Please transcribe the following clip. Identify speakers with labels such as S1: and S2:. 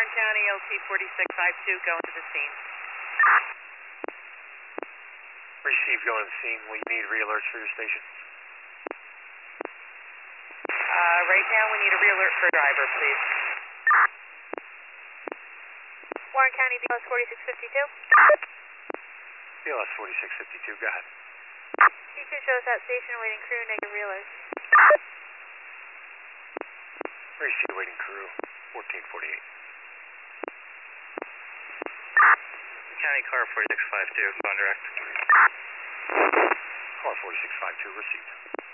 S1: Warren County, LT 4652, going to the scene.
S2: Receive, going to the scene. Will you need re-alerts for your station?
S1: Right now we need a re-alert for driver, please.
S3: Warren County, BLS 4652.
S2: BLS 4652, go ahead.
S3: C2 shows at station waiting crew, negative re-alert.
S2: Receive, waiting crew, 1448.
S4: County car 4652, going direct.
S2: Car 4652, received.